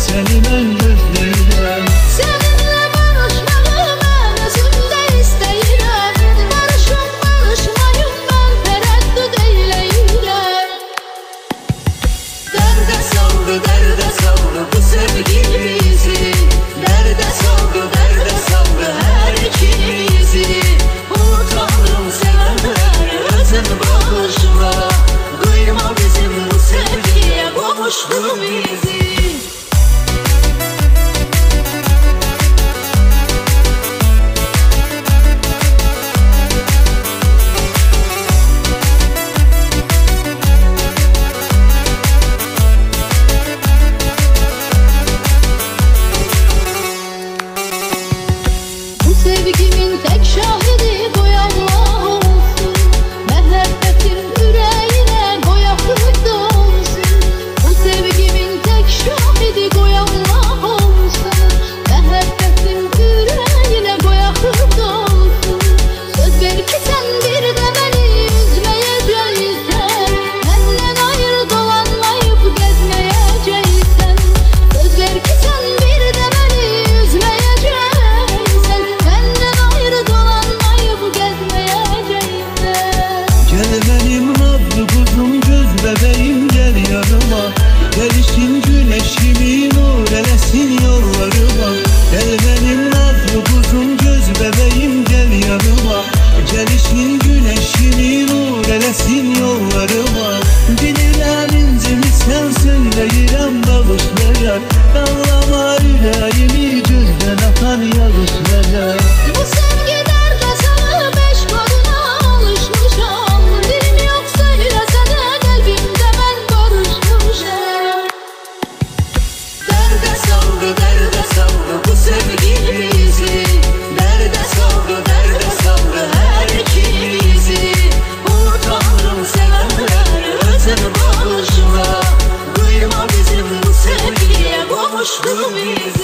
seni ben gözləyirəm. Seninle barışmağı ben özümde istəyirəm. Barışım barışmayım ben tereddüt eyləyirəm. Dərdə saldı bu sevgimizi. Dərdə saldı hər ikimizi. Utandım sevenleri özün bağışla. Kıyma bizim bu sevgiye kavuştu bizi. Sevgimin tek şahidi koy Allah olsun. Məhəbbətim ürəyinə qoy axıda olsun. Bu sevgimin tek şahidi koy Allah olsun. Məhəbbətim ürəyinə qoy axıda olsun. Söz ver ki sən bir də məni üzməyəcəksən. Məndən ayrı dolanmayıb gəzməyəcəksən. Söz ver ki sən bir də məni üzməyəcəksən. Gel benim nazlı kuzum, göz bebeğim gel yanıma. Gelişin güneşimi nur elesin yollarıma. Gel benim nazlı kuzum, göz bebeğim gel yanıma. Gelişin güneşimi nur elesin yollarıma. Bilirəm incimi sen söyləyirəm bağışlayar. Dağlama yüreğimi gözden atan yağışlayar. Bu sevgi dərdə salıb eşqoruna alışmışam. Dilim yox söyləsə də qəlbimdə mən barışmışam. Dərdə saldı bu sevgimizi. Dərdə saldı hər ikimizi. Utandım sevenleri özün bağışla. Kıyma bizim bu sevgiye kavuştu bizi.